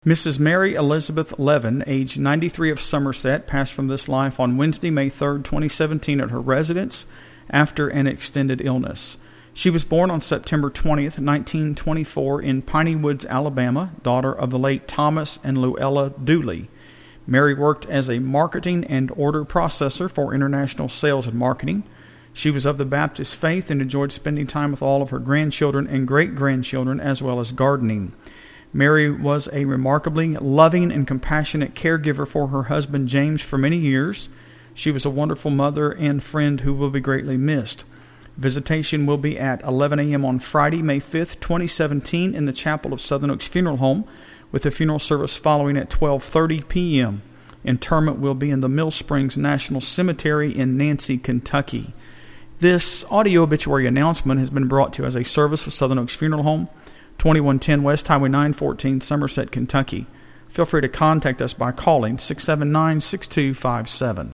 Mrs. Mary Elizabeth Levin, age 93 of Somerset, passed from this life on Wednesday, May 3, 2017 at her residence after an extended illness. She was born on September 20th, 1924 in Piney Woods, Alabama, daughter of the late Thomas and Luella Dooley. Mary worked as a marketing and order processor for international sales and marketing. She was of the Baptist faith and enjoyed spending time with all of her grandchildren and great-grandchildren as well as gardening. Mary was a remarkably loving and compassionate caregiver for her husband James for many years. She was a wonderful mother and friend who will be greatly missed. Visitation will be at 11 a.m. on Friday, May 5th, 2017 in the chapel of Southern Oaks Funeral Home, with the funeral service following at 12:30 p.m. Interment will be in the Mill Springs National Cemetery in Nancy, Kentucky. This audio obituary announcement has been brought to you as a service of Southern Oaks Funeral Home, 2110 West Highway 914, Somerset, Kentucky. Feel free to contact us by calling 679-6257.